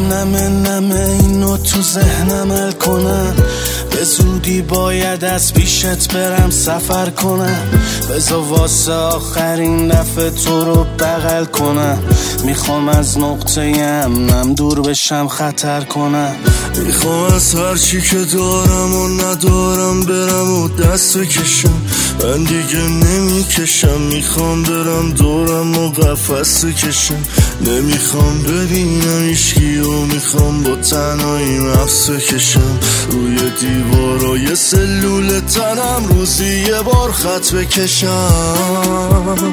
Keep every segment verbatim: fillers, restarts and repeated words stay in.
نمه نمه اینو تو ذهنم حل کنم، به زودی باید از پیشت برم سفر کنم، بذار واسه آخرین دفعه تو رو بغل کنم، میخوام از نقطه امنم دور بشم خطر کنم، میخوام از هرچی که دارم و ندارم برم و دست کشم، من دیگه نمیکشم، میخوام برم دورم و قفس کشم، نمیخوام ببینم ایشکی و میخوام با تنهایی مفس کشم، روی دیوارای سلول تنم روزی یه بار خط بکشم.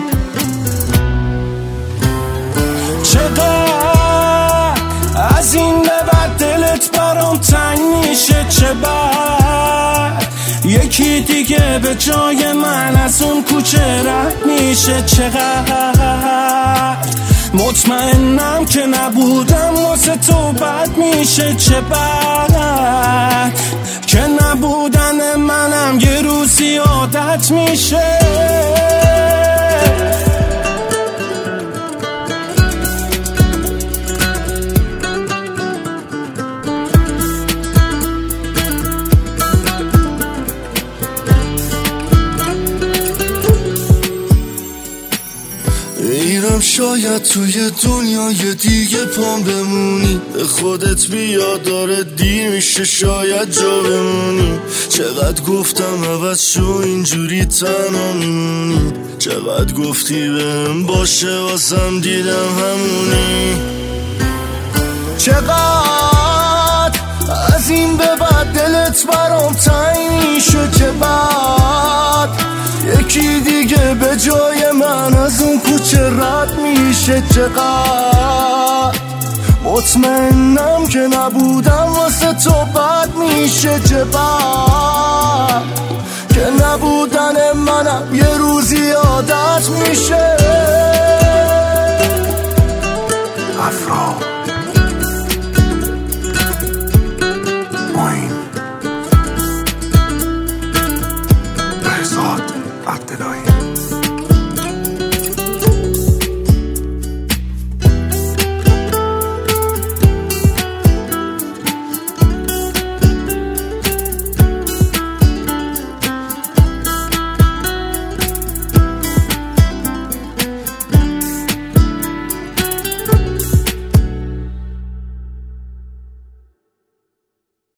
چقدر از این به بعد دلت برام تنگ میشه، چه بد یکی دیگه به جای من از اون کوچه رد میشه، چقدر مطمئنم که نبودم واسه تو بد میشه، چه بد که نبودن منم یه روزی عادت میشه. میرم شاید توی دنیای دیگه پام بمونی، به خودت بیا داره دیر میشه شاید جا بمونی، چقدر گفتم عوض شو اینجوری تنها میمونی، چقدر گفتی بهم باشه واسم دیدم همونی، چقدر از این به بعد دلت برام تنگ میشه، چه بد یکی دیگه به جای من از اون کوچه رد میشه، چقدر مطمئنم که نبودم واسه تو بد میشه، چه بد که نبودن منم یه روزی عادت میشه.